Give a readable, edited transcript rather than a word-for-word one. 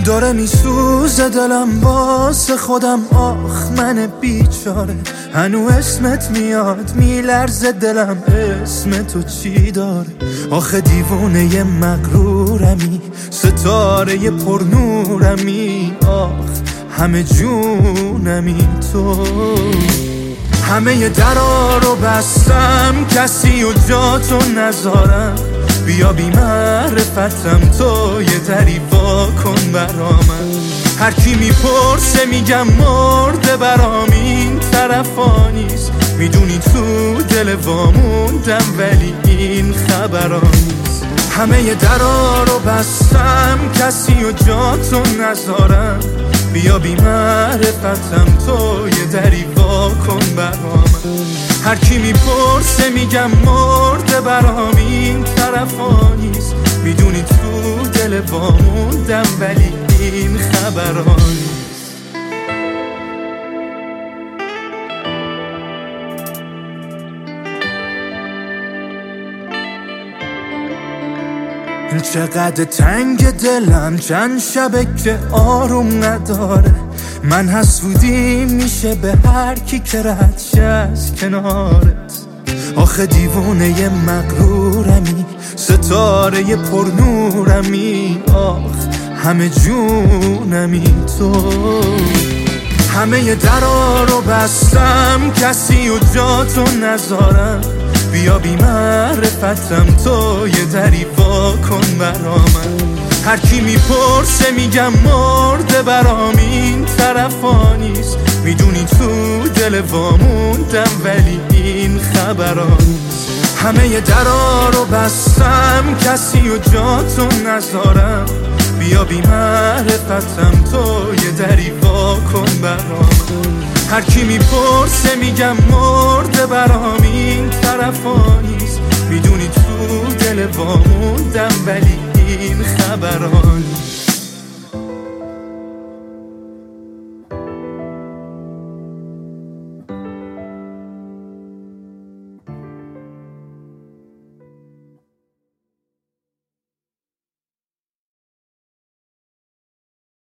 داره میسوزه دلم واسه خودم، آخ من بیچاره. هنو اسمت میاد میلرزه دلم، اسم تو چی داره؟ آخه دیوونه مغرورمی، ستاره پرنورمی، آخ همه جونمی تو. همه درا رو بستم، کسی و جا تو نذارم. بیا بی معرفتم تو، یه دری وا کن برامن. هر کی میپرسه میگم مرده برام، این طرفا نیست. میدونی تو دل واموندم ولی این خبرا نیست. همه درا رو بستم، کسی و جا تو نذارم. بیا بی معرفتم تو، یه دری وا کن برامن. هر کی میپرسه میگم مرده برام، این طرفا نیست. میدونی تو دل واموندم ولی این خبرا نیست. چقدر تنگ دلم، چند شبه که آروم نداره. من حسودی میشه به هر کی که رد شه از کنارت. آخه دیوونه مغرورمی، ستاره پرنورمی، آخ همه جونمی تو. همه درا رو بستم، کسی و جا تو نذارم. بیا بی معرفتم تو، یه دری وا کن برامن. هر کی میپرسه میگم مرده برام، این طرفا نیست. میدونی تو دل واموندم ولی این خبرا نیست. همه درا رو بستم، کسی و جا تو نذارم. بیا بی معرفتم تو، یه دری وا کن برامن. هر کی میپرسه میگم مرده برام، این طرفا نیست. میدونی تو دل واموندم ولی